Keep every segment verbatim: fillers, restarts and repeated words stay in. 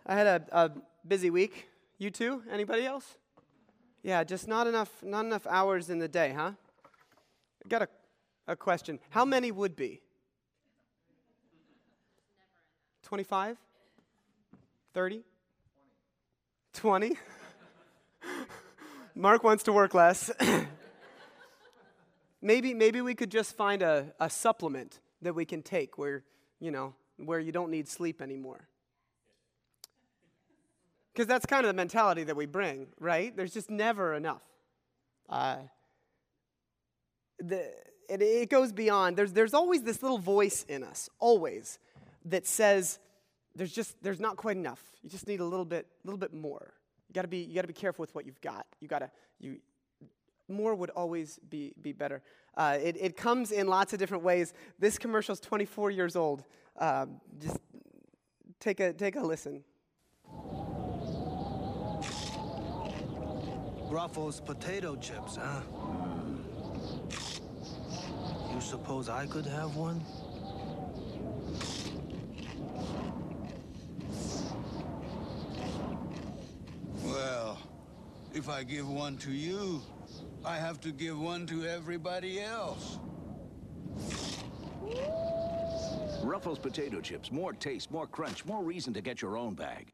I had a, a busy week. You too? Anybody else? Yeah, just not enough not enough hours in the day, huh? I got a, a question. How many would be? twenty-five? thirty? twenty? Mark wants to work less. maybe maybe we could just find a, a supplement that we can take where, you know, where you don't need sleep anymore. Because that's kind of the mentality that we bring, right? There's just never enough. Uh, the, it, it goes beyond. There's there's always this little voice in us, always, that says there's just there's not quite enough. You just need a little bit, little bit more. You gotta be you gotta be careful with what you've got. You gotta you more would always be be better. Uh, it it comes in lots of different ways. This commercial's twenty-four years old. Uh, just take a take a listen. Ruffles potato chips, huh? You suppose I could have one? Well, if I give one to you, I have to give one to everybody else. Ruffles potato chips. More taste, more crunch, more reason to get your own bag.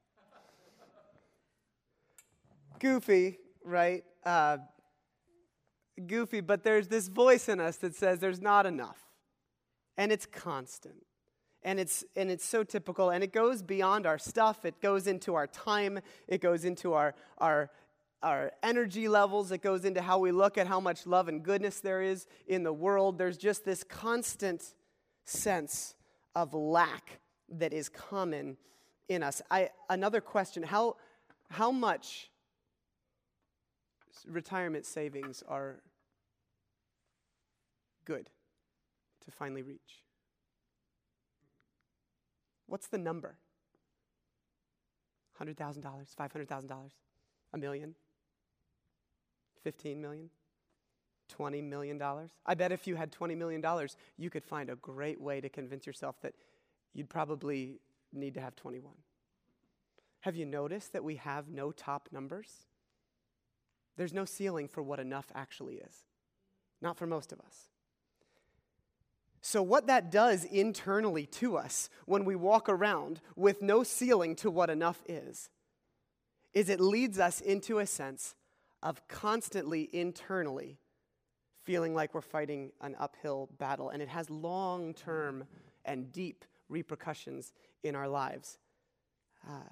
Goofy, right? Uh, goofy, but there's this voice in us that says there's not enough. And it's constant. And it's and it's so typical, and it goes beyond our stuff. It goes into our time. It goes into our our our energy levels. It goes into how we look at how much love and goodness there is in the world. There's just this constant sense of lack that is common in us. I another question, how how much retirement savings are good to finally reach? What's the number? one hundred thousand dollars, five hundred thousand dollars, a million, fifteen million, twenty million dollars? I bet if you had twenty million dollars, you could find a great way to convince yourself that you'd probably need to have twenty-one. Have you noticed that we have no top numbers? There's no ceiling for what enough actually is. Not for most of us. So what that does internally to us when we walk around with no ceiling to what enough is, is it leads us into a sense of constantly internally feeling like we're fighting an uphill battle, and it has long-term and deep repercussions in our lives. Uh,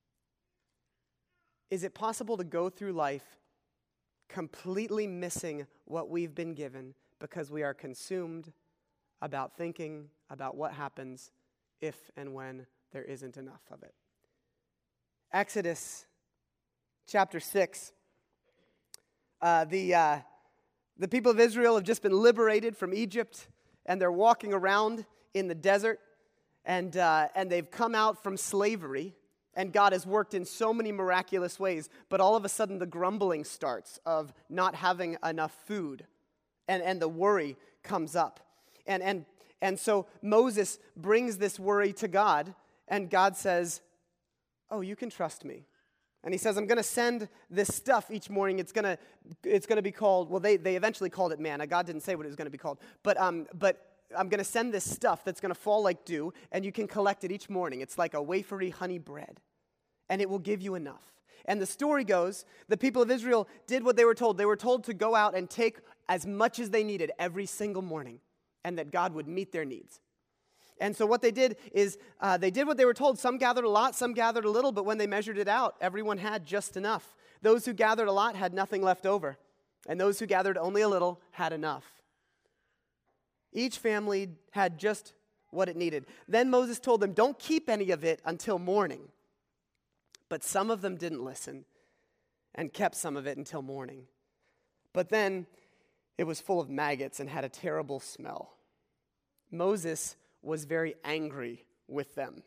is it possible to go through life completely missing what we've been given because we are consumed about thinking about what happens if and when there isn't enough of it? Exodus chapter six. Uh, the, uh, the people of Israel have just been liberated from Egypt, and they're walking around in the desert, and, uh, and they've come out from slavery. And God has worked in so many miraculous ways, but all of a sudden the grumbling starts of not having enough food, and, and the worry comes up. And, and, and so Moses brings this worry to God, and God says, oh, you can trust me. And he says, I'm going to send this stuff each morning. It's going to it's going to be called, well, they, they eventually called it manna. God didn't say what it was going to be called. But um, but I'm going to send this stuff that's going to fall like dew, and you can collect it each morning. It's like a wafery honey bread. And it will give you enough. And the story goes, the people of Israel did what they were told. They were told to go out and take as much as they needed every single morning, and that God would meet their needs. And so what they did is uh, they did what they were told. Some gathered a lot, some gathered a little, but when they measured it out, everyone had just enough. Those who gathered a lot had nothing left over, and those who gathered only a little had enough. Each family had just what it needed. Then Moses told them, don't keep any of it until morning. But some of them didn't listen and kept some of it until morning. But then it was full of maggots and had a terrible smell. Moses was very angry with them.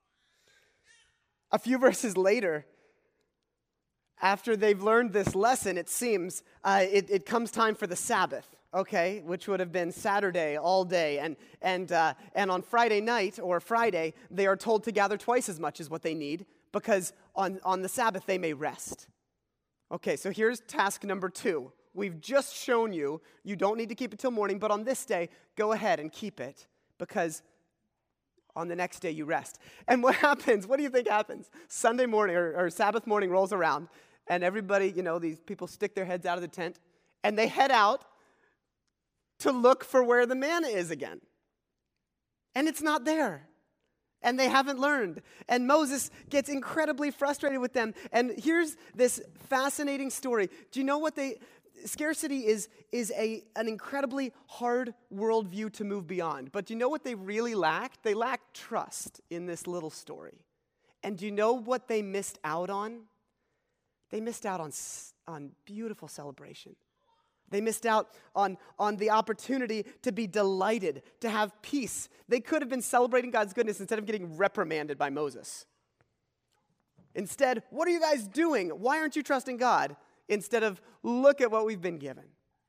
A few verses later, after they've learned this lesson, it seems, uh, it, it comes time for the Sabbath, okay, which would have been Saturday all day. And, and, uh, and on Friday night or Friday, they are told to gather twice as much as what they need, because on, on the Sabbath they may rest. Okay, so here's task number two. We've just shown you, you don't need to keep it till morning, but on this day, go ahead and keep it, because on the next day you rest. And what happens? What do you think happens? Sunday morning or, or Sabbath morning rolls around, and everybody, you know, these people stick their heads out of the tent, and they head out to look for where the manna is again. And it's not there. And they haven't learned. And Moses gets incredibly frustrated with them. And here's this fascinating story. Do you know what they... Scarcity is, is a, an incredibly hard worldview to move beyond. But do you know what they really lacked? They lacked trust in this little story. And do you know what they missed out on? They missed out on, on beautiful celebration. They missed out on, on the opportunity to be delighted, to have peace. They could have been celebrating God's goodness instead of getting reprimanded by Moses. Instead, what are you guys doing? Why aren't you trusting God? Instead of, look at what we've been given.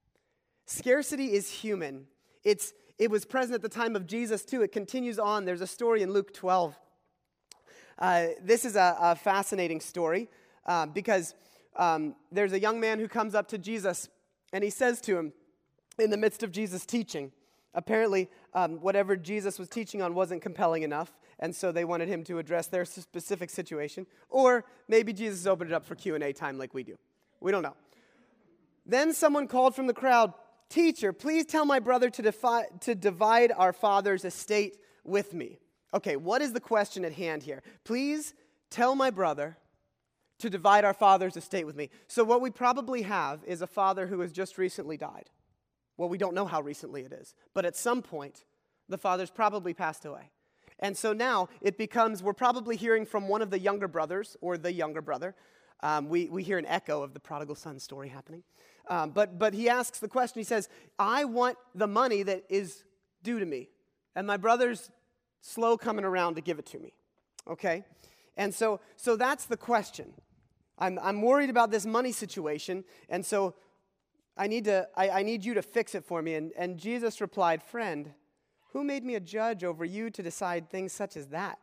Scarcity is human. It's, it was present at the time of Jesus too. It continues on. There's a story in Luke twelve. Uh, this is a, a fascinating story uh, because um, there's a young man who comes up to Jesus and he says to him, in the midst of Jesus' teaching, apparently um, whatever Jesus was teaching on wasn't compelling enough, and so they wanted him to address their specific situation. Or maybe Jesus opened it up for Q and A time like we do. We don't know. Then someone called from the crowd, "Teacher, please tell my brother to, defi- to divide our father's estate with me." Okay, what is the question at hand here? Please tell my brother to divide our father's estate with me. So what we probably have is a father who has just recently died. Well, we don't know how recently it is, but at some point, the father's probably passed away. And so now it becomes, we're probably hearing from one of the younger brothers, or the younger brother. Um, we, we hear an echo of the prodigal son story happening. Um, but, but he asks the question, he says, I want the money that is due to me, and my brother's slow coming around to give it to me. Okay? And so, so that's the question. I'm, I'm worried about this money situation, and so I need to I, I need you to fix it for me. And, and Jesus replied, "Friend, who made me a judge over you to decide things such as that?"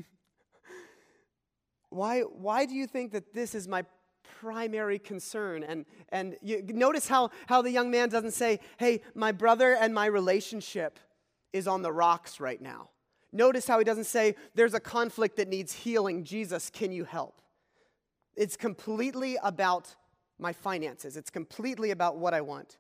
why why do you think that this is my primary concern? And and you notice how, how the young man doesn't say, "Hey, my brother and my relationship is on the rocks right now." Notice how he doesn't say, "There's a conflict that needs healing. Jesus, can you help?" It's completely about my finances. It's completely about what I want.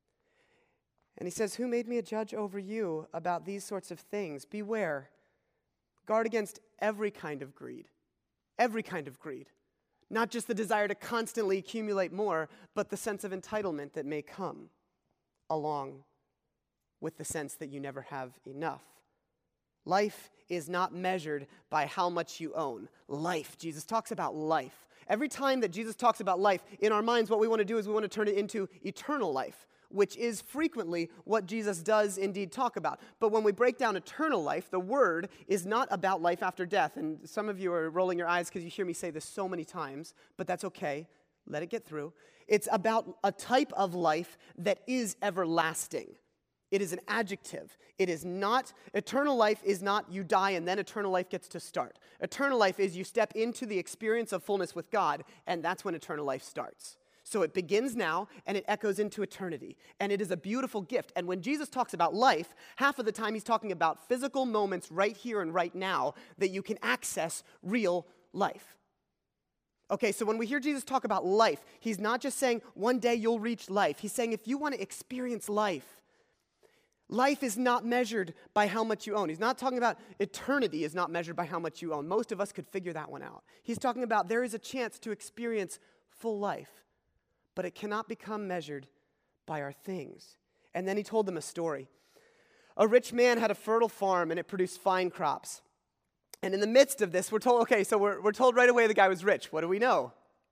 And he says, "Who made me a judge over you about these sorts of things? Beware. Guard against every kind of greed." Every kind of greed. Not just the desire to constantly accumulate more, but the sense of entitlement that may come along with the sense that you never have enough. Life is not measured by how much you own. Life, Jesus talks about life. Every time that Jesus talks about life, in our minds, what we want to do is we want to turn it into eternal life, which is frequently what Jesus does indeed talk about. But when we break down eternal life, the word is not about life after death. And some of you are rolling your eyes because you hear me say this so many times, but that's okay. Let it get through. It's about a type of life that is everlasting. It is an adjective. It is not, eternal life is not you die and then eternal life gets to start. Eternal life is you step into the experience of fullness with God, and that's when eternal life starts. So it begins now, and it echoes into eternity. And it is a beautiful gift. And when Jesus talks about life, half of the time he's talking about physical moments right here and right now that you can access real life. Okay, so when we hear Jesus talk about life, he's not just saying one day you'll reach life. He's saying if you want to experience life, life is not measured by how much you own. He's not talking about eternity is not measured by how much you own. Most of us could figure that one out. He's talking about there is a chance to experience full life, but it cannot become measured by our things. And then he told them a story. A rich man had a fertile farm, and it produced fine crops. And in the midst of this, we're told, okay, so we're, we're told right away the guy was rich. What do we know?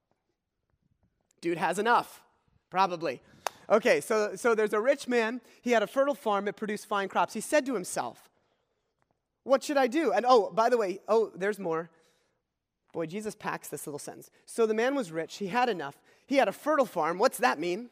Dude has enough, probably. Okay, so, so there's a rich man. He had a fertile farm. It produced fine crops. He said to himself, what should I do? And oh, by the way, oh, there's more. Boy, Jesus packs this little sentence. So the man was rich. He had enough. He had a fertile farm. What's that mean?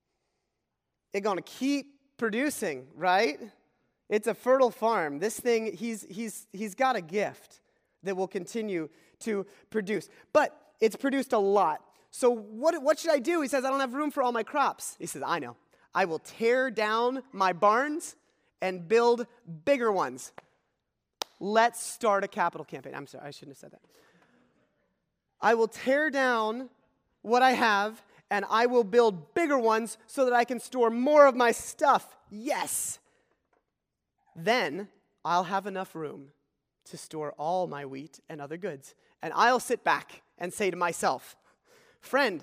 It's going to keep producing, right? It's a fertile farm. This thing, he's, he's, he's got a gift that will continue to produce. But it's produced a lot. So what, what should I do? He says, I don't have room for all my crops. He says, I know. I will tear down my barns and build bigger ones. Let's start a capital campaign. I'm sorry, I shouldn't have said that. I will tear down what I have, and I will build bigger ones so that I can store more of my stuff. Yes. Then I'll have enough room to store all my wheat and other goods. And I'll sit back and say to myself, friend,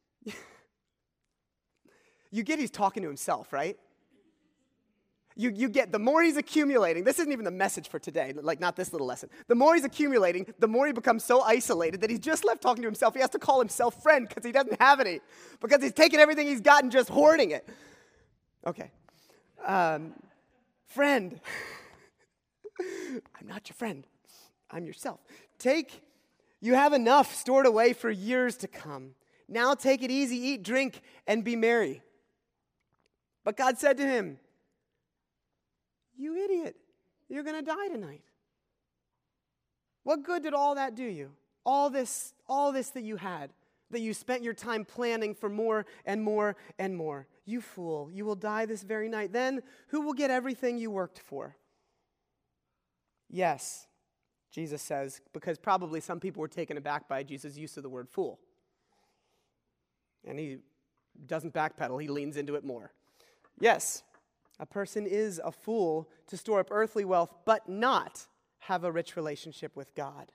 you get he's talking to himself, right? You, you get, the more he's accumulating, this isn't even the message for today, like not this little lesson. The more he's accumulating, the more he becomes so isolated that he's just left talking to himself. He has to call himself friend because he doesn't have any, because he's taking everything he's got and just hoarding it. Okay. Um, friend. I'm not your friend. I'm yourself. Take, you have enough stored away for years to come. Now take it easy, eat, drink, and be merry. But God said to him, you idiot, you're going to die tonight. What good did all that do you? All this, all this that you had, that you spent your time planning for more and more and more. You fool, you will die this very night. Then who will get everything you worked for? Yes, Jesus says, because probably some people were taken aback by Jesus' use of the word fool. And he doesn't backpedal, he leans into it more. Yes, a person is a fool to store up earthly wealth, but not have a rich relationship with God.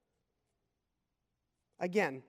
Again,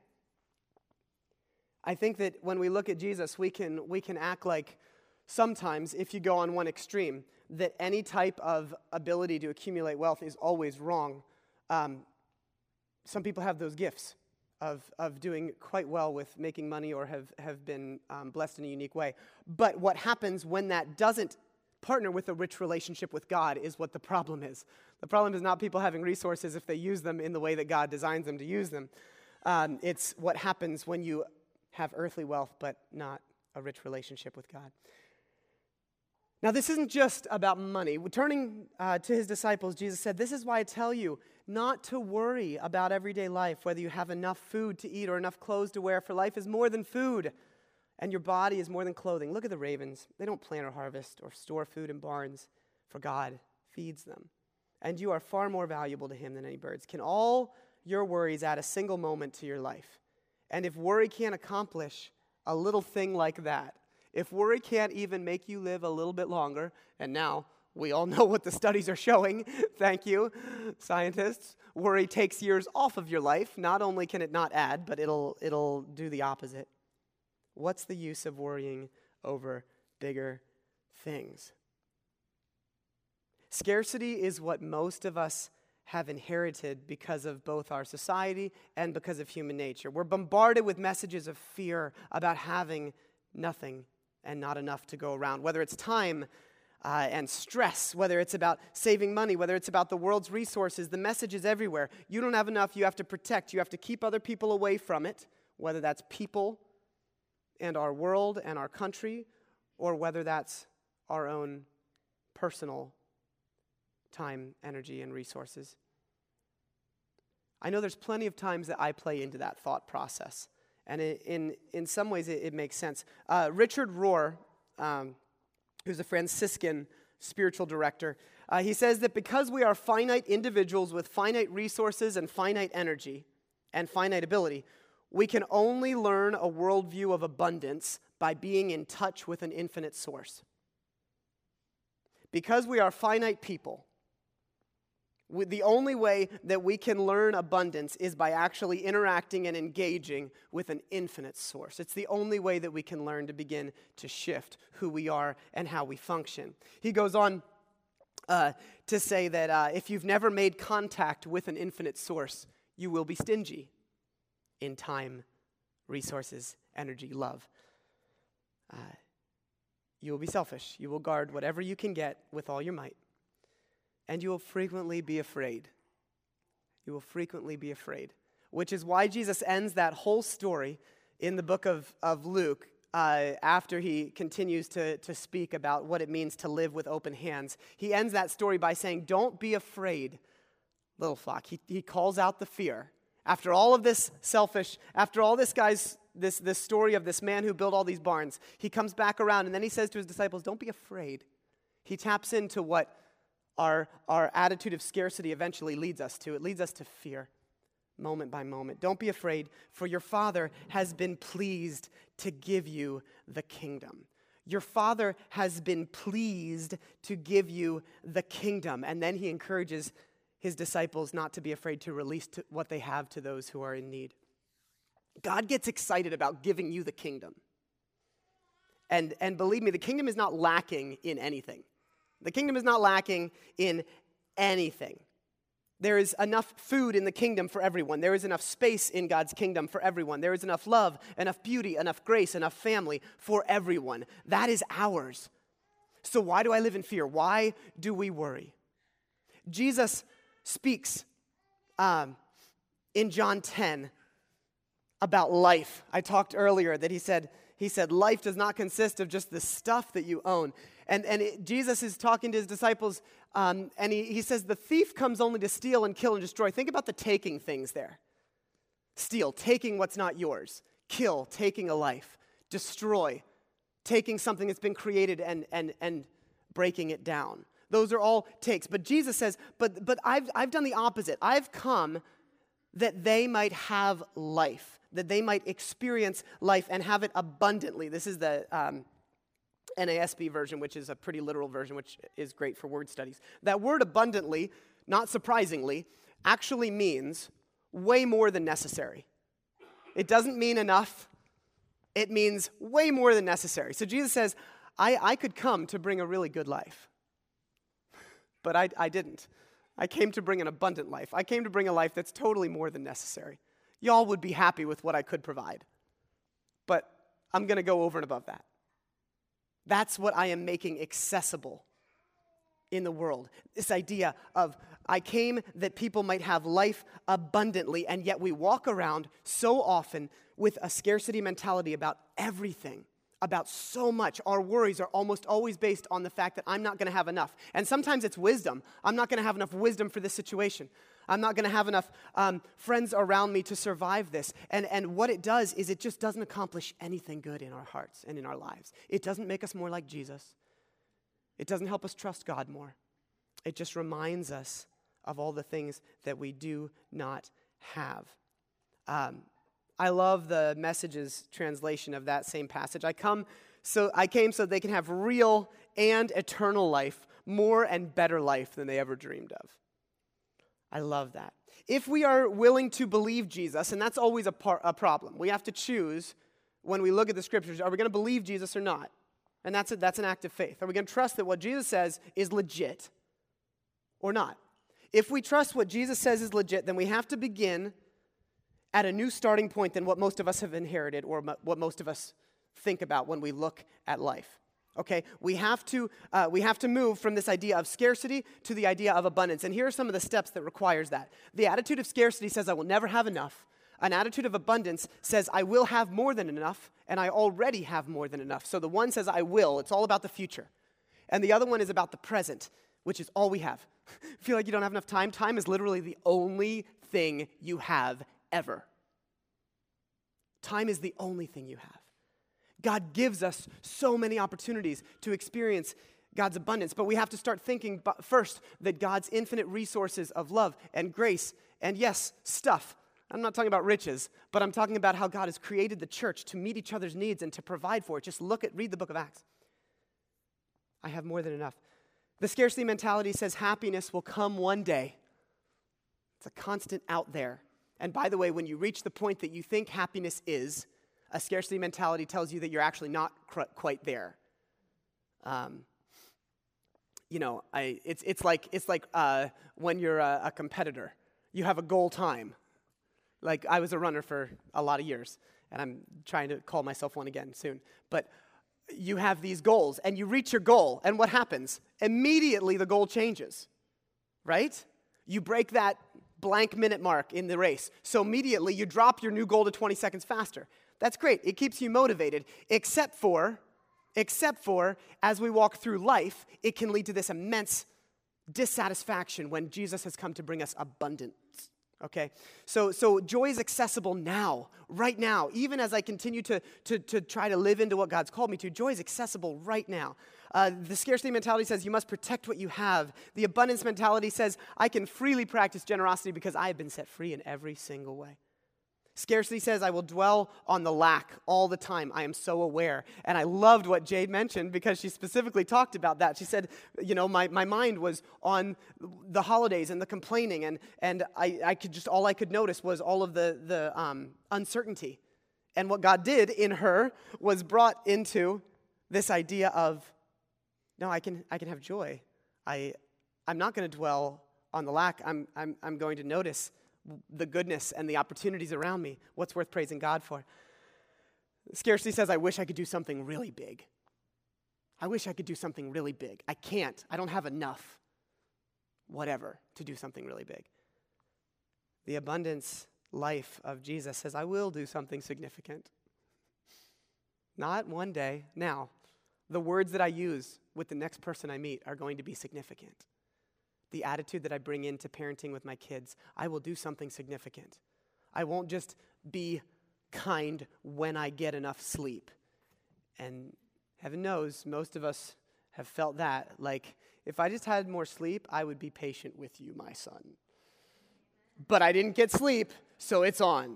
I think that when we look at Jesus, we can, we can act like sometimes, if you go on one extreme, that any type of ability to accumulate wealth is always wrong. Um, some people have those gifts of, of doing quite well with making money or have, have been um, blessed in a unique way. But what happens when that doesn't partner with a rich relationship with God is what the problem is. The problem is not people having resources if they use them in the way that God designs them to use them. Um, it's what happens when you have earthly wealth but not a rich relationship with God. Now, this isn't just about money. Turning uh, to his disciples, Jesus said, this is why I tell you not to worry about everyday life, whether you have enough food to eat or enough clothes to wear, for life is more than food, and your body is more than clothing. Look at the ravens. They don't plant or harvest or store food in barns, for God feeds them. And you are far more valuable to him than any birds. Can all your worries add a single moment to your life? And if worry can't accomplish a little thing like that, if worry can't even make you live a little bit longer, and now we all know what the studies are showing, thank you, scientists, worry takes years off of your life. Not only can it not add, but it'll it'll do the opposite. What's the use of worrying over bigger things? Scarcity is what most of us have inherited because of both our society and because of human nature. We're bombarded with messages of fear about having nothing and not enough to go around, whether it's time uh, and stress, whether it's about saving money, whether it's about the world's resources. The message is everywhere. You don't have enough, you have to protect, you have to keep other people away from it, whether that's people and our world and our country, or whether that's our own personal time, energy, and resources. I know there's plenty of times that I play into that thought process. And it, in in some ways, it, it makes sense. Uh, Richard Rohr, um, who's a Franciscan spiritual director, uh, he says that because we are finite individuals with finite resources and finite energy and finite ability, we can only learn a worldview of abundance by being in touch with an infinite source. Because we are finite people, the only way that we can learn abundance is by actually interacting and engaging with an infinite source. It's the only way that we can learn to begin to shift who we are and how we function. He goes on uh, to say that uh, if you've never made contact with an infinite source, you will be stingy in time, resources, energy, love. Uh, you will be selfish. You will guard whatever you can get with all your might. And you will frequently be afraid. You will frequently be afraid. Which is why Jesus ends that whole story in the book of, of Luke uh, after he continues to, to speak about what it means to live with open hands. He ends that story by saying, don't be afraid, little flock. He, he calls out the fear. After all of this selfish, after all this guy's, this, this story of this man who built all these barns, he comes back around and then he says to his disciples, don't be afraid. He taps into what our, our attitude of scarcity eventually leads us to. It leads us to fear, moment by moment. Don't be afraid, for your Father has been pleased to give you the kingdom. Your Father has been pleased to give you the kingdom. And then he encourages his disciples not to be afraid to release to what they have to those who are in need. God gets excited about giving you the kingdom. And, and believe me, the kingdom is not lacking in anything. The kingdom is not lacking in anything. There is enough food in the kingdom for everyone. There is enough space in God's kingdom for everyone. There is enough love, enough beauty, enough grace, enough family for everyone. That is ours. So why do I live in fear? Why do we worry? Jesus speaks um, in John ten about life. I talked earlier that he said, he said, life does not consist of just the stuff that you own. And, and it, Jesus is talking to his disciples, um, and he, he says, the thief comes only to steal and kill and destroy. Think about the taking things there. Steal, taking what's not yours. Kill, taking a life. Destroy, taking something that's been created and, and, and breaking it down. Those are all takes. But Jesus says, but, but I've, I've done the opposite. I've come that they might have life, that they might experience life and have it abundantly. This is the um, N A S B version, which is a pretty literal version, which is great for word studies. That word abundantly, not surprisingly, actually means way more than necessary. It doesn't mean enough. It means way more than necessary. So Jesus says, I, I could come to bring a really good life. But I, I didn't. I came to bring an abundant life. I came to bring a life that's totally more than necessary. Y'all would be happy with what I could provide. But I'm going to go over and above that. That's what I am making accessible in the world. This idea of I came that people might have life abundantly, and yet we walk around so often with a scarcity mentality about everything, about so much. Our worries are almost always based on the fact that I'm not going to have enough. And sometimes it's wisdom. I'm not going to have enough wisdom for this situation. I'm not going to have enough um, friends around me to survive this. And, and what it does is it just doesn't accomplish anything good in our hearts and in our lives. It doesn't make us more like Jesus. It doesn't help us trust God more. It just reminds us of all the things that we do not have. Um, I love the Message's translation of that same passage. I come so I came so they can have real and eternal life, more and better life than they ever dreamed of. I love that. If we are willing to believe Jesus, and that's always a, par- a problem, we have to choose when we look at the scriptures, are we going to believe Jesus or not? And that's a, that's an act of faith. Are we going to trust that what Jesus says is legit or not? If we trust what Jesus says is legit, then we have to begin at a new starting point than what most of us have inherited or mo- what most of us think about when we look at life. Okay, we have to uh, we have to move from this idea of scarcity to the idea of abundance. And here are some of the steps that requires that. The attitude of scarcity says, I will never have enough. An attitude of abundance says, I will have more than enough, and I already have more than enough. So the one says, I will. It's all about the future. And the other one is about the present, which is all we have. Feel like you don't have enough time? Time is literally the only thing you have ever. Time is the only thing you have. God gives us so many opportunities to experience God's abundance, but we have to start thinking first that God's infinite resources of love and grace and, yes, stuff. I'm not talking about riches, but I'm talking about how God has created the church to meet each other's needs and to provide for it. Just look at, read the book of Acts. I have more than enough. The scarcity mentality says happiness will come one day. It's a constant out there. And by the way, when you reach the point that you think happiness is, a scarcity mentality tells you that you're actually not cr- quite there. Um, you know, I, it's it's like it's like uh, when you're a, a competitor, you have a goal time. Like I was a runner for a lot of years, and I'm trying to call myself one again soon. But you have these goals, and you reach your goal, and what happens? Immediately the goal changes, right? You break that blank minute mark in the race. So immediately you drop your new goal to twenty seconds faster. That's great. It keeps you motivated, except for, except for, as we walk through life, it can lead to this immense dissatisfaction when Jesus has come to bring us abundance, Okay, so so joy is accessible now, right now. Even as I continue to, to, to try to live into what God's called me to, joy is accessible right now. Uh, the scarcity mentality says you must protect what you have. The abundance mentality says I can freely practice generosity because I have been set free in every single way. Scarcity says I will dwell on the lack all the time. I am so aware. And I loved what Jade mentioned because she specifically talked about that. She said, you know, my, my mind was on the holidays and the complaining, and, and I, I could just, all I could notice was all of the, the um, uncertainty. And what God did in her was brought into this idea of, no, I can I can have joy. I, I'm not going to dwell on the lack. I'm, I'm, I'm going to notice the goodness and the opportunities around me, what's worth praising God for. Scarcity says, I wish I could do something really big. I wish I could do something really big. I can't. I don't have enough, whatever, to do something really big. The abundance life of Jesus says, I will do something significant. Not one day. Now, the words that I use with the next person I meet are going to be significant. The attitude that I bring into parenting with my kids, I will do something significant. I won't just be kind when I get enough sleep. And heaven knows, most of us have felt that. Like, if I just had more sleep, I would be patient with you, my son. But I didn't get sleep, so it's on.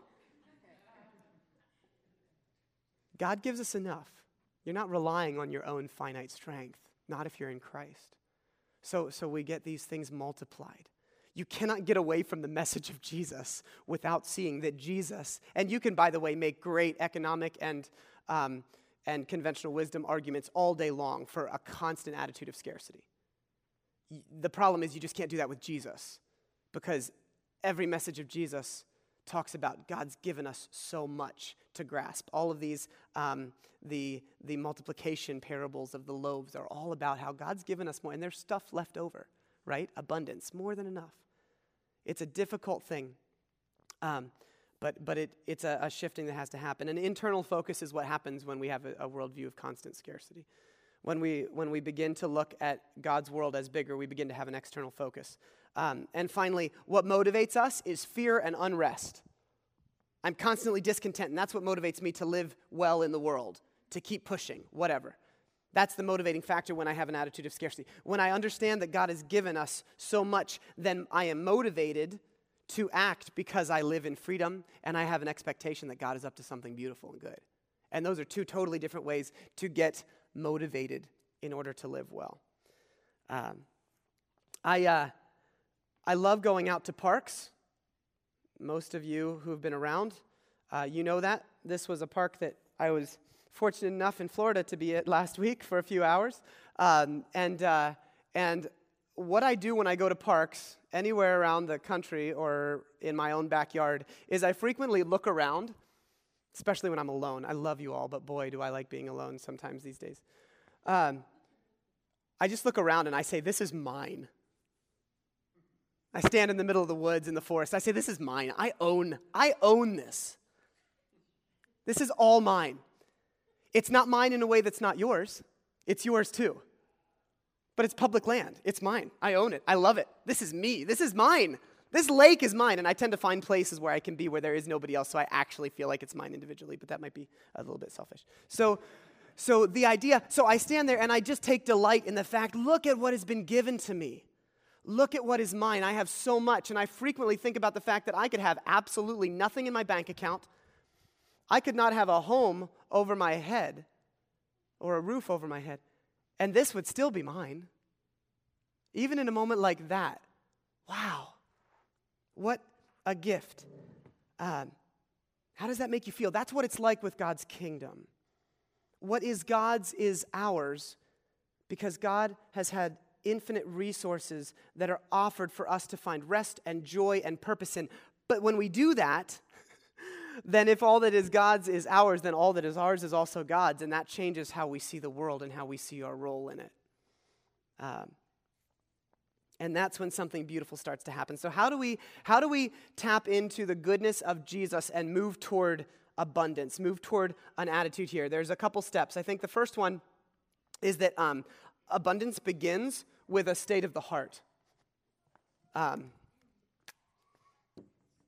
God gives us enough. You're not relying on your own finite strength, not if you're in Christ. So, so we get these things multiplied. You cannot get away from the message of Jesus without seeing that Jesus, and you can, by the way, make great economic and, um, and conventional wisdom arguments all day long for a constant attitude of scarcity. The problem is you just can't do that with Jesus, because every message of Jesus talks about God's given us so much to grasp. All of these, um, the, the multiplication parables of the loaves are all about how God's given us more, and there's stuff left over, right? Abundance, more than enough. It's a difficult thing, um, but but it it's a, a shifting that has to happen. An internal focus is what happens when we have a, a worldview of constant scarcity. When we when we begin to look at God's world as bigger, we begin to have an external focus. Um, and finally, what motivates us is fear and unrest. I'm constantly discontent, and that's what motivates me to live well in the world, to keep pushing, whatever. That's the motivating factor when I have an attitude of scarcity. When I understand that God has given us so much, then I am motivated to act because I live in freedom, and I have an expectation that God is up to something beautiful and good. And those are two totally different ways to get motivated in order to live well. Um, I uh, I love going out to parks. Most of you who have been around, uh, you know that. This was a park that I was fortunate enough in Florida to be at last week for a few hours. Um, and uh, and what I do when I go to parks, anywhere around the country or in my own backyard, is I frequently look around, especially when I'm alone. I love you all, but boy, do I like being alone sometimes these days. Um, I just look around and I say, this is mine. I stand in the middle of the woods in the forest. I say, this is mine. I own, I own this. This is all mine. It's not mine in a way that's not yours. It's yours too. But it's public land. It's mine. I own it. I love it. This is me. This is mine. This lake is mine. And I tend to find places where I can be where there is nobody else, so I actually feel like it's mine individually, but that might be a little bit selfish. So, so the idea, so I stand there and I just take delight in the fact, look at what has been given to me. Look at what is mine. I have so much, and I frequently think about the fact that I could have absolutely nothing in my bank account. I could not have a home over my head or a roof over my head, and this would still be mine. Even in a moment like that, wow, what a gift. Um, how does that make you feel? That's what it's like with God's kingdom. What is God's is ours because God has had infinite resources that are offered for us to find rest and joy and purpose in. But when we do that, then if all that is God's is ours, then all that is ours is also God's, and that changes how we see the world and how we see our role in it. Um, and that's when something beautiful starts to happen. So how do we how do we tap into the goodness of Jesus and move toward abundance, move toward an attitude here? There's a couple steps. I think the first one is that um, abundance begins with a state of the heart. Um,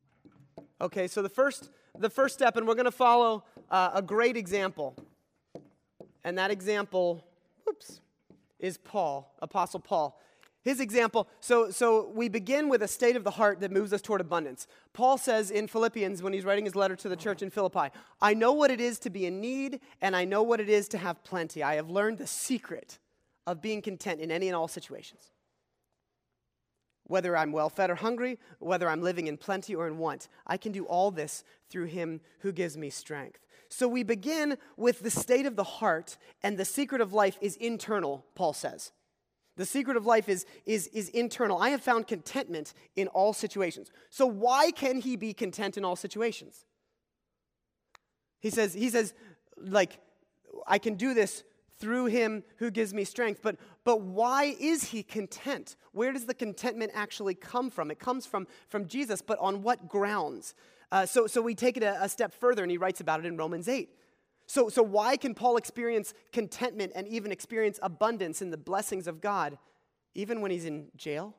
Okay, so the first, the first step, and we're going to follow uh, a great example. And that example, whoops, is Paul, Apostle Paul. His example, so, so we begin with a state of the heart that moves us toward abundance. Paul says in Philippians, when he's writing his letter to the church in Philippi, I know what it is to be in need, and I know what it is to have plenty. I have learned the secret of being content in any and all situations. Whether I'm well-fed or hungry, whether I'm living in plenty or in want, I can do all this through him who gives me strength. So we begin with the state of the heart, and the secret of life is internal, Paul says. The secret of life is, is, is internal. I have found contentment in all situations. So why can he be content in all situations? He says, he says, like, I can do this through him who gives me strength. But, but why is he content? Where does the contentment actually come from? It comes from, from Jesus, but on what grounds? Uh, so, so we take it a, a step further, and he writes about it in Romans eight. So, so why can Paul experience contentment and even experience abundance in the blessings of God, even when he's in jail?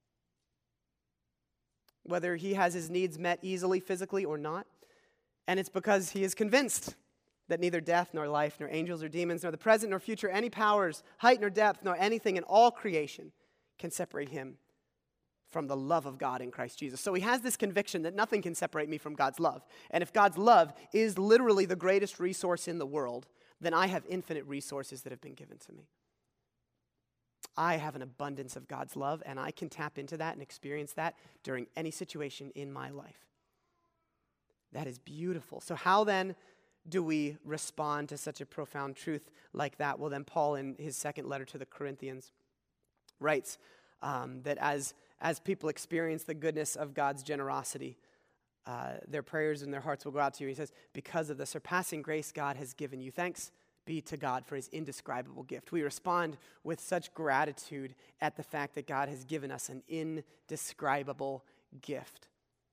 Whether he has his needs met easily, physically, or not. And it's because he is convinced that neither death, nor life, nor angels, or demons, nor the present, nor future, any powers, height, nor depth, nor anything in all creation can separate him from the love of God in Christ Jesus. So he has this conviction that nothing can separate me from God's love. And if God's love is literally the greatest resource in the world, then I have infinite resources that have been given to me. I have an abundance of God's love, and I can tap into that and experience that during any situation in my life. That is beautiful. So how then do we respond to such a profound truth like that? Well, then Paul, in his second letter to the Corinthians, writes um, that as As people experience the goodness of God's generosity, uh, their prayers and their hearts will go out to you. He says, because of the surpassing grace God has given you, thanks be to God for his indescribable gift. We respond with such gratitude at the fact that God has given us an indescribable gift.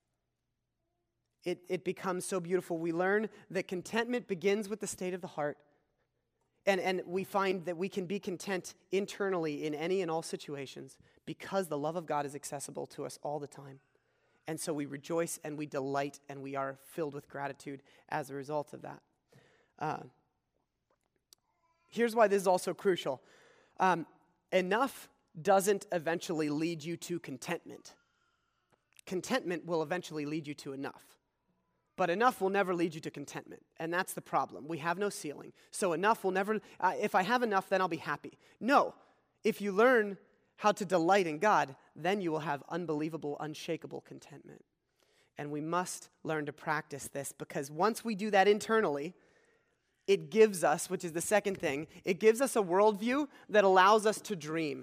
It, it becomes so beautiful. We learn that contentment begins with the state of the heart. And, and we find that we can be content internally in any and all situations because the love of God is accessible to us all the time. And so we rejoice and we delight and we are filled with gratitude as a result of that. Uh, here's why this is also crucial. Um, enough doesn't eventually lead you to contentment. Contentment will eventually lead you to enough. But enough will never lead you to contentment, and that's the problem. We have no ceiling. So enough will never, uh, if I have enough, then I'll be happy. No, if you learn how to delight in God, then you will have unbelievable, unshakable contentment. And we must learn to practice this, because once we do that internally, it gives us, which is the second thing, it gives us a worldview that allows us to dream.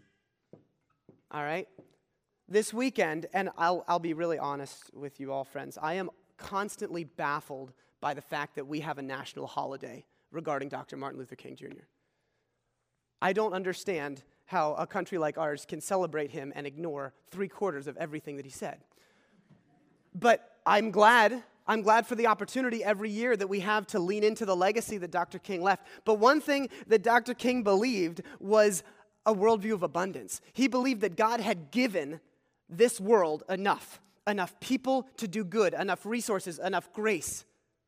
All right? This weekend, and I'll, I'll be really honest with you all, friends, I am constantly baffled by the fact that we have a national holiday regarding Doctor Martin Luther King Junior I don't understand how a country like ours can celebrate him and ignore three quarters of everything that he said. But I'm glad, I'm glad for the opportunity every year that we have to lean into the legacy that Doctor King left. But one thing that Doctor King believed was a worldview of abundance. He believed that God had given this world enough. Enough people to do good, enough resources, enough grace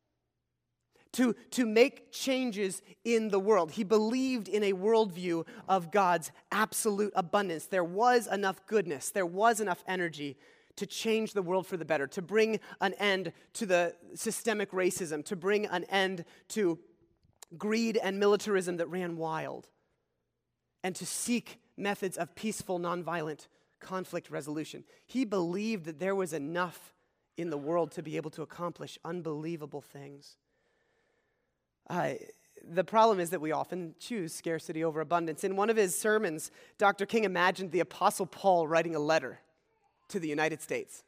to, to make changes in the world. He believed in a worldview of God's absolute abundance. There was enough goodness, there was enough energy to change the world for the better, to bring an end to the systemic racism, to bring an end to greed and militarism that ran wild, and to seek methods of peaceful, nonviolent conflict resolution. He believed that there was enough in the world to be able to accomplish unbelievable things. Uh, the problem is that we often choose scarcity over abundance. In one of his sermons, Doctor King imagined the Apostle Paul writing a letter to the United States.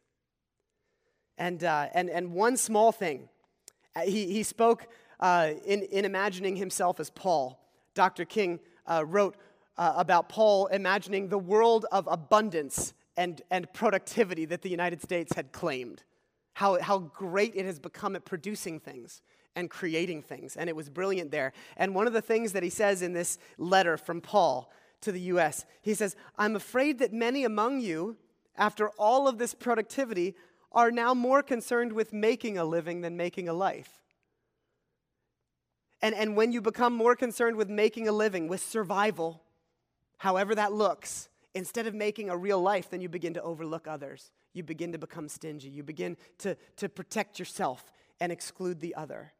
And uh, and and one small thing, he, he spoke uh, in, in imagining himself as Paul. Doctor King uh, wrote Uh, about Paul imagining the world of abundance and, and productivity that the United States had claimed. How, how great it has become at producing things and creating things. And it was brilliant there. And one of the things that he says in this letter from Paul to the U S, he says, I'm afraid that many among you, after all of this productivity, are now more concerned with making a living than making a life. And, and when you become more concerned with making a living, with survival, however that looks, instead of making a real life, then you begin to overlook others. You begin to become stingy. You begin to, to protect yourself and exclude the other.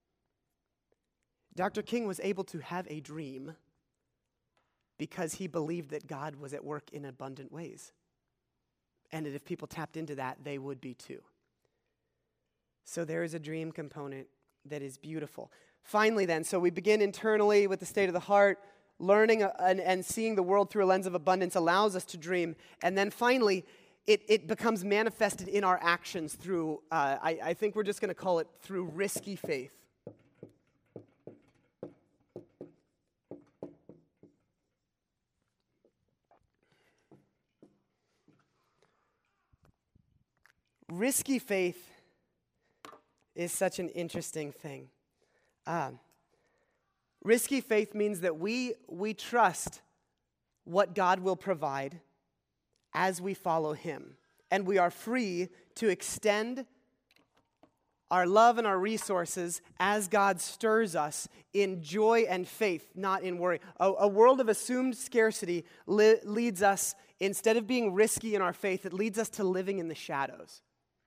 Doctor King was able to have a dream because he believed that God was at work in abundant ways. And that if people tapped into that, they would be too. So there is a dream component that is beautiful. Finally then, so we begin internally with the state of the heart. Learning and, and seeing the world through a lens of abundance allows us to dream. And then finally, it, it becomes manifested in our actions through, uh, I, I think we're just going to call it through risky faith. Risky faith is such an interesting thing. Um, risky faith means that we, we trust what God will provide as we follow Him. And we are free to extend our love and our resources as God stirs us in joy and faith, not in worry. A, a world of assumed scarcity li- leads us, instead of being risky in our faith, it leads us to living in the shadows.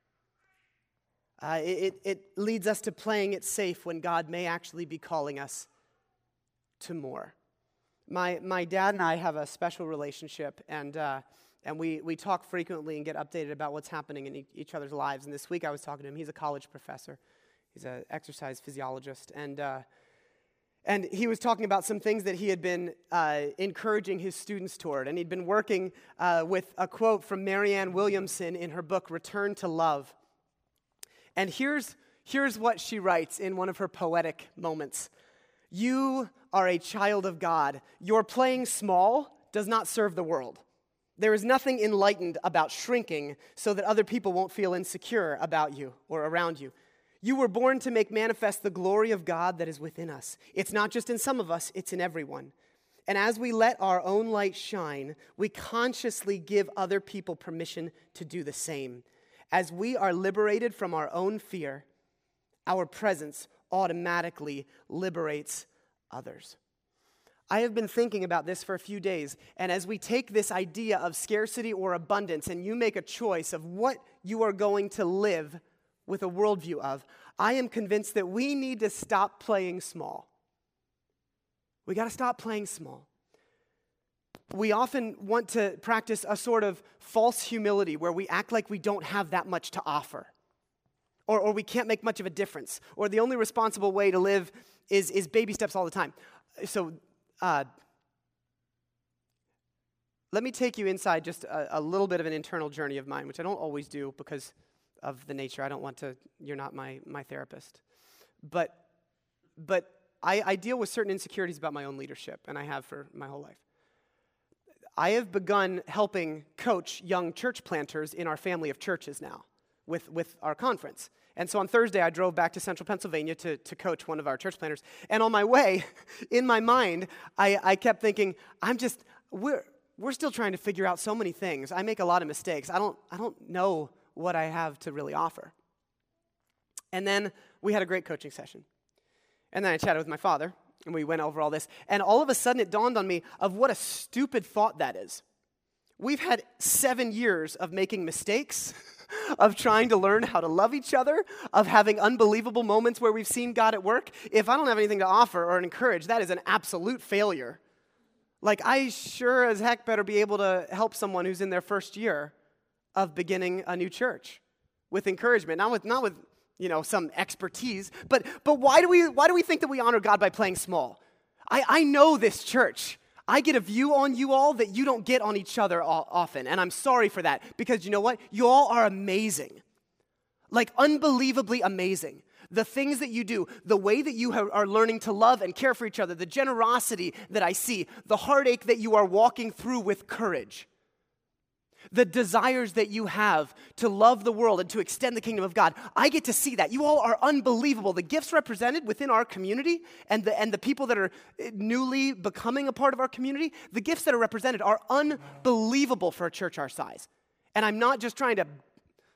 Uh, it, it leads us to playing it safe when God may actually be calling us to more. My my dad and I have a special relationship, and uh, and we, we talk frequently and get updated about what's happening in e- each other's lives. And this week I was talking to him. He's a college professor. He's an exercise physiologist. And uh, and he was talking about some things that he had been uh, encouraging his students toward. And he'd been working uh, with a quote from Marianne Williamson in her book, Return to Love. And here's, here's what she writes in one of her poetic moments. You are a child of God. Your playing small does not serve the world. There is nothing enlightened about shrinking so that other people won't feel insecure about you or around you. You were born to make manifest the glory of God that is within us. It's not just in some of us, it's in everyone. And as we let our own light shine, we consciously give other people permission to do the same. As we are liberated from our own fear, our presence automatically liberates others. I have been thinking about this for a few days, and as we take this idea of scarcity or abundance, and you make a choice of what you are going to live with a worldview of, I am convinced that we need to stop playing small. We got to stop playing small. We often want to practice a sort of false humility where we act like we don't have that much to offer, or, or we can't make much of a difference, or the only responsible way to live is, is baby steps all the time. So uh, let me take you inside just a, a little bit of an internal journey of mine, which I don't always do because of the nature. I don't want to, you're not my, my therapist. But, but I, I deal with certain insecurities about my own leadership, and I have for my whole life. I have begun helping coach young church planters in our family of churches now with, with our conference. And so on Thursday, I drove back to central Pennsylvania to, to coach one of our church planters. And on my way, in my mind, I, I kept thinking, I'm just, we're we're still trying to figure out so many things. I make a lot of mistakes. I don't I don't know what I have to really offer. And then we had a great coaching session. And then I chatted with my father, and we went over all this. And all of a sudden, it dawned on me of what a stupid thought that is. We've had seven years of making mistakes, of trying to learn how to love each other, of having unbelievable moments where we've seen God at work. If I don't have anything to offer or encourage, that is an absolute failure. Like, I sure as heck better be able to help someone who's in their first year of beginning a new church with encouragement, not with, not with, you know, some expertise. But but why do we why do we think that we honor God by playing small? I, I know this church. I get a view on you all that you don't get on each other often, and I'm sorry for that, because you know what? You all are amazing. Like, unbelievably amazing. The things that you do, the way that you are learning to love and care for each other, the generosity that I see, the heartache that you are walking through with courage, the desires that you have to love the world and to extend the kingdom of God. I get to see that. You all are unbelievable. The gifts represented within our community and the, and the people that are newly becoming a part of our community, the gifts that are represented are unbelievable for a church our size. And I'm not just trying to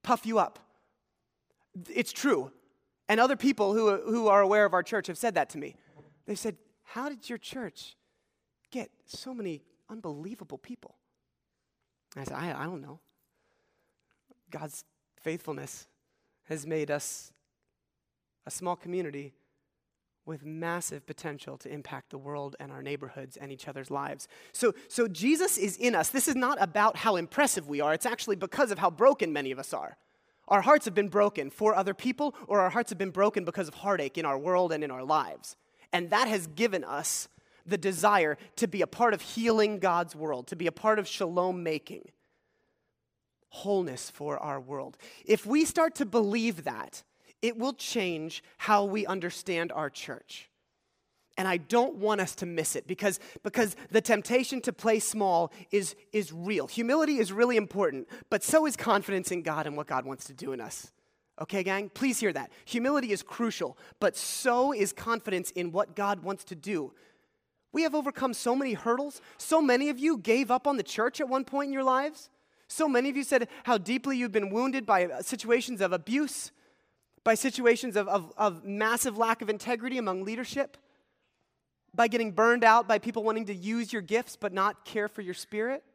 puff you up. It's true. And other people who, who are aware of our church have said that to me. They said, how did your church get so many unbelievable people? And I said, I, I don't know. God's faithfulness has made us a small community with massive potential to impact the world and our neighborhoods and each other's lives. So, so Jesus is in us. This is not about how impressive we are. It's actually because of how broken many of us are. Our hearts have been broken for other people, or our hearts have been broken because of heartache in our world and in our lives. And that has given us the desire to be a part of healing God's world, to be a part of shalom making, wholeness for our world. If we start to believe that, it will change how we understand our church. And I don't want us to miss it because, because the temptation to play small is, is real. Humility is really important, but so is confidence in God and what God wants to do in us. Okay, gang? Please hear that. Humility is crucial, but so is confidence in what God wants to do. We have overcome so many hurdles. So many of you gave up on the church at one point in your lives. So many of you said how deeply you've been wounded by situations of abuse, by situations of, of, of massive lack of integrity among leadership, by getting burned out by people wanting to use your gifts but not care for your spirit.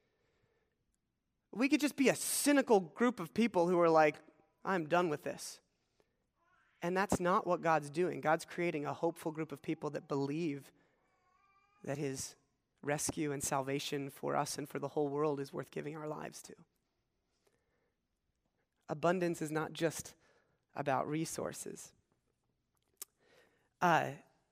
We could just be a cynical group of people who are like, I'm done with this. And that's not what God's doing. God's creating a hopeful group of people that believe that his rescue and salvation for us and for the whole world is worth giving our lives to. Abundance is not just about resources. Uh,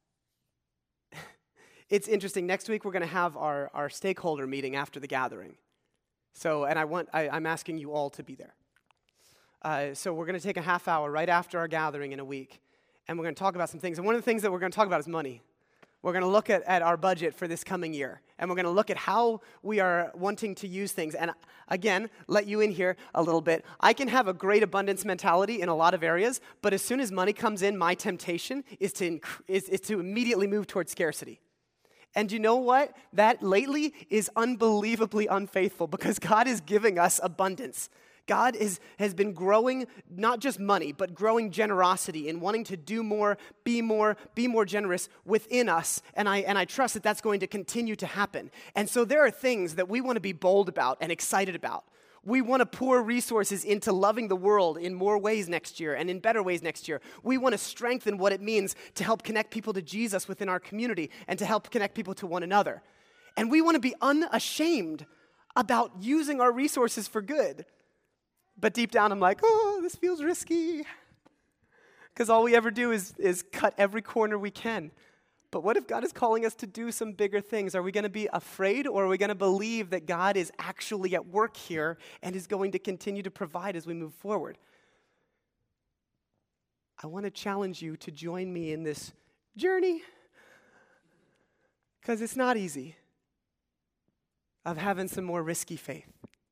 it's interesting. Next week we're going to have our, our stakeholder meeting after the gathering. So, and I want I, I'm asking you all to be there. Uh, so we're going to take a half hour right after our gathering in a week, and we're going to talk about some things. And one of the things that we're going to talk about is money. We're going to look at, at our budget for this coming year, and we're going to look at how we are wanting to use things. And again, let you in here a little bit. I can have a great abundance mentality in a lot of areas, but as soon as money comes in, my temptation is to, inc- is, is to immediately move towards scarcity. And you know what? That lately is unbelievably unfaithful because God is giving us abundance. God is, has been growing not just money, but growing generosity and wanting to do more, be more, be more generous within us. And I, and I trust that that's going to continue to happen. And so there are things that we want to be bold about and excited about. We want to pour resources into loving the world in more ways next year and in better ways next year. We want to strengthen what it means to help connect people to Jesus within our community and to help connect people to one another. And we want to be unashamed about using our resources for good. But deep down, I'm like, oh, this feels risky. Because all we ever do is, is cut every corner we can. But what if God is calling us to do some bigger things? Are we going to be afraid, or are we going to believe that God is actually at work here and is going to continue to provide as we move forward? I want to challenge you to join me in this journey. Because it's not easy of having some more risky faith.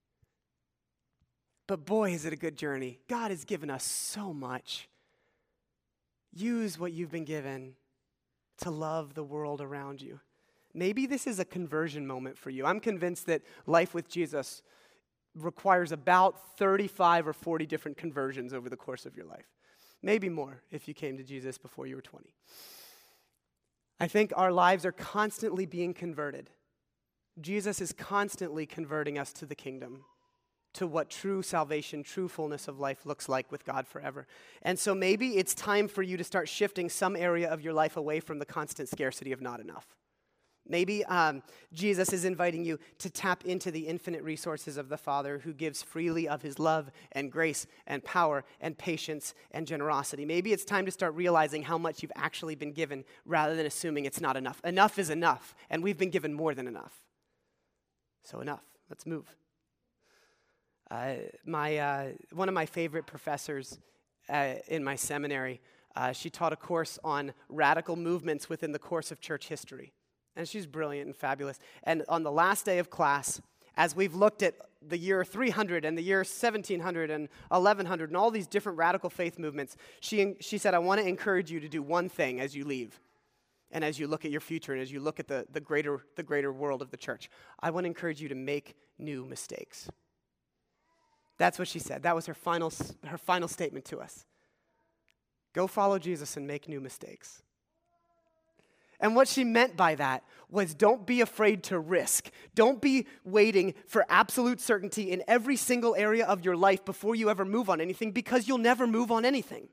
But boy, is it a good journey. God has given us so much. Use what you've been given to love the world around you. Maybe this is a conversion moment for you. I'm convinced that life with Jesus requires about thirty-five or forty different conversions over the course of your life. Maybe more if you came to Jesus before you were twenty. I think our lives are constantly being converted. Jesus is constantly converting us to the kingdom, to what true salvation, true fullness of life looks like with God forever. And so maybe it's time for you to start shifting some area of your life away from the constant scarcity of not enough. Maybe um, Jesus is inviting you to tap into the infinite resources of the Father who gives freely of his love and grace and power and patience and generosity. Maybe it's time to start realizing how much you've actually been given rather than assuming it's not enough. Enough is enough, and we've been given more than enough. So enough. Let's move. Uh, my uh, one of my favorite professors uh, in my seminary, uh, she taught a course on radical movements within the course of church history. And she's brilliant and fabulous. And on the last day of class, as we've looked at the year three hundred and the year seventeen hundred and eleven hundred and all these different radical faith movements, she, she said, I want to encourage you to do one thing as you leave. And as you look at your future and as you look at the, the greater the greater world of the church, I want to encourage you to make new mistakes. That's what she said. That was her final, s- her final statement to us. Go follow Jesus and make new mistakes. And what she meant by that was don't be afraid to risk. Don't be waiting for absolute certainty in every single area of your life before you ever move on anything, because you'll never move on anything.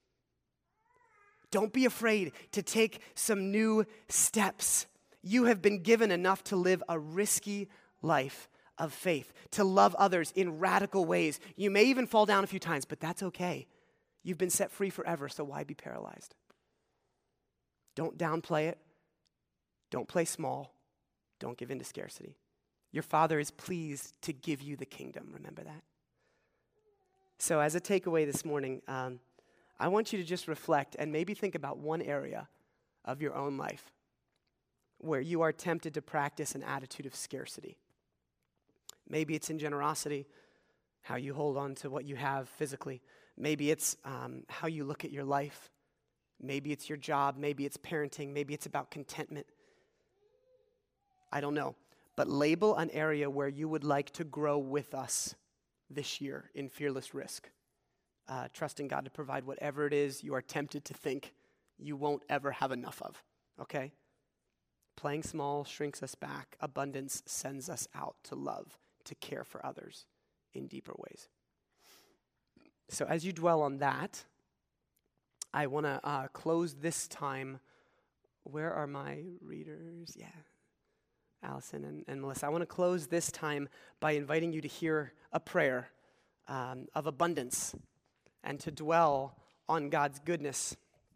Don't be afraid to take some new steps. You have been given enough to live a risky life of faith, to love others in radical ways. You may even fall down a few times, but that's okay. You've been set free forever, so why be paralyzed? Don't downplay it. Don't play small. Don't give in to scarcity. Your Father is pleased to give you the kingdom. Remember that? So as a takeaway this morning, um, I want you to just reflect and maybe think about one area of your own life where you are tempted to practice an attitude of scarcity. Maybe it's in generosity, how you hold on to what you have physically. Maybe it's um, how you look at your life. Maybe it's your job. Maybe it's parenting. Maybe it's about contentment. I don't know. But label an area where you would like to grow with us this year in fearless risk. Uh, trusting God to provide whatever it is you are tempted to think you won't ever have enough of, okay? Playing small shrinks us back. Abundance sends us out to love, to care for others in deeper ways. So as you dwell on that, I want to uh, close this time. Where are my readers? Yeah, Allison and, and Melissa. I want to close this time by inviting you to hear a prayer um, of abundance and to dwell on God's goodness.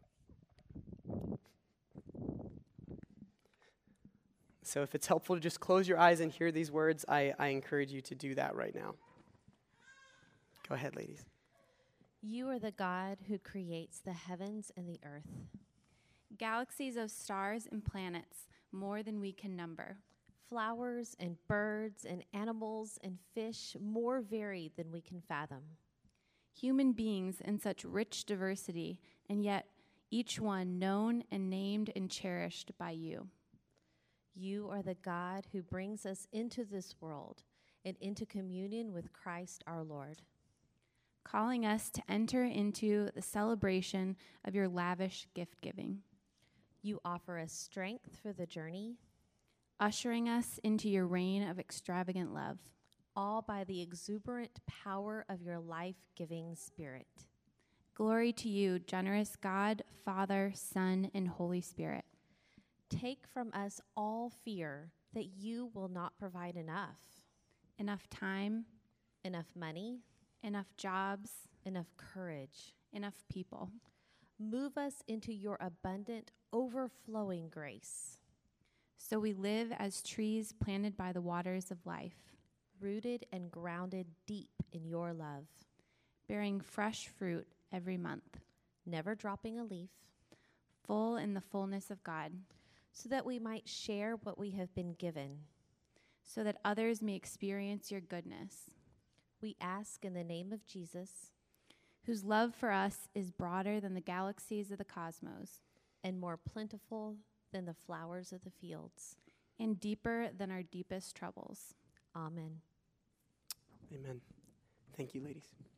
So if it's helpful to just close your eyes and hear these words, I, I encourage you to do that right now. Go ahead, ladies. You are the God who creates the heavens and the earth. Galaxies of stars and planets, more than we can number. Flowers and birds and animals and fish, more varied than we can fathom. Human beings in such rich diversity, and yet each one known and named and cherished by you. You are the God who brings us into this world and into communion with Christ our Lord, calling us to enter into the celebration of your lavish gift-giving. You offer us strength for the journey, ushering us into your reign of extravagant love, all by the exuberant power of your life-giving Spirit. Glory to you, generous God, Father, Son, and Holy Spirit. Take from us all fear that you will not provide enough. Enough time, enough money, enough jobs, enough courage, enough people. Move us into your abundant, overflowing grace. So we live as trees planted by the waters of life, rooted and grounded deep in your love, bearing fresh fruit every month, never dropping a leaf, full in the fullness of God, so that we might share what we have been given, so that others may experience your goodness. We ask in the name of Jesus, whose love for us is broader than the galaxies of the cosmos, and more plentiful than the flowers of the fields, and deeper than our deepest troubles. Amen. Amen. Thank you, ladies.